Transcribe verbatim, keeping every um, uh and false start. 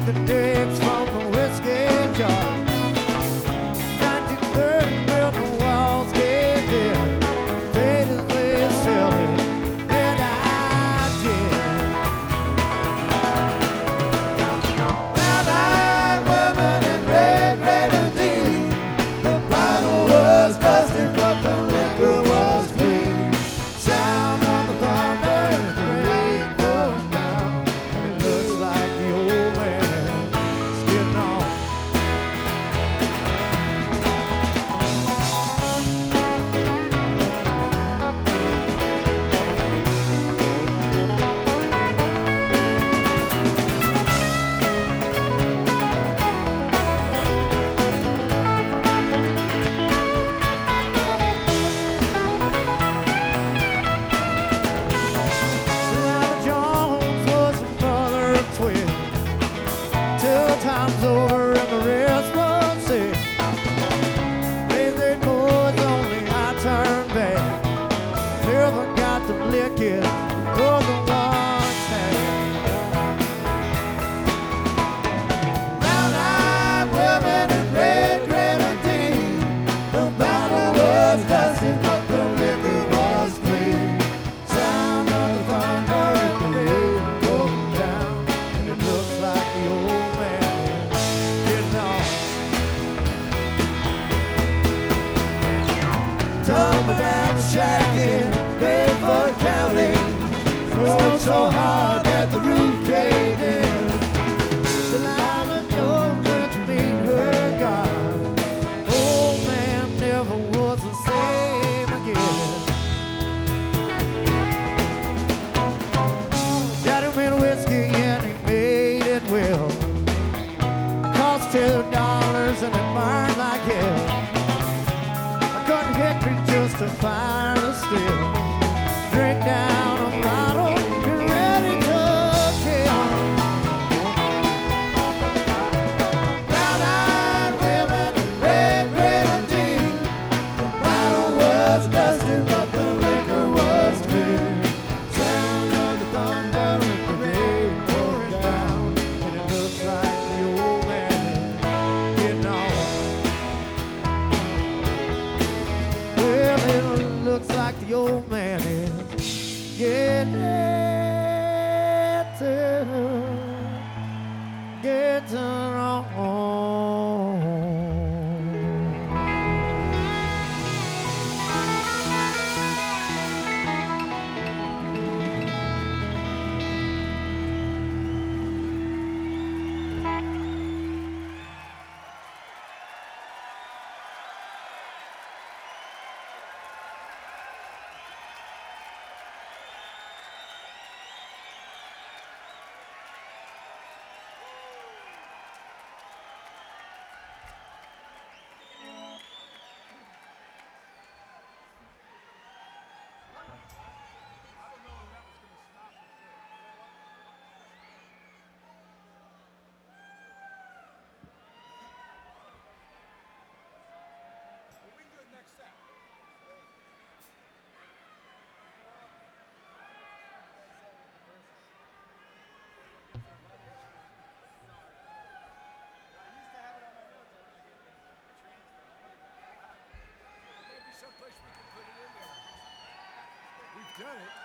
the digs from the whiskey jar. nineteen thirty built the walls caved in. Fate is way silly, and I did. Brown-eyed women in red grenadine. The bottle was busted, but the liquor was clean. Sound of the thunder and the rain going down. And it looks like the old man is getting on. Sally Jones was a mother of twins. Two times over and the rest was sick. Lazy boys only I turned back. Never got to lick it or the one stand. Brown-eyed women in red grenadine. The bottle was dusty, but the liquor was clean. Sound of the thunder and the rain going down. And it looks like the old man is getting on. Tumbledown shacking, Bedford County. Rode so hard that the roof caved in. Delilah Jones went to meet her God. Old man never was the same again. Daddy made whiskey and he made it well. Cost two dollars and it burned like hell. I cut hickory just to find a still. Drink down a bottle, get ready to kill. Brown-eyed women in red grenadine. The bottle was dusty, but the liquor was clear. Sound of the thunder and the rain pouring down. And it looks like the old man is getting on. Well, it looks like the old man is getting getting on. Done it.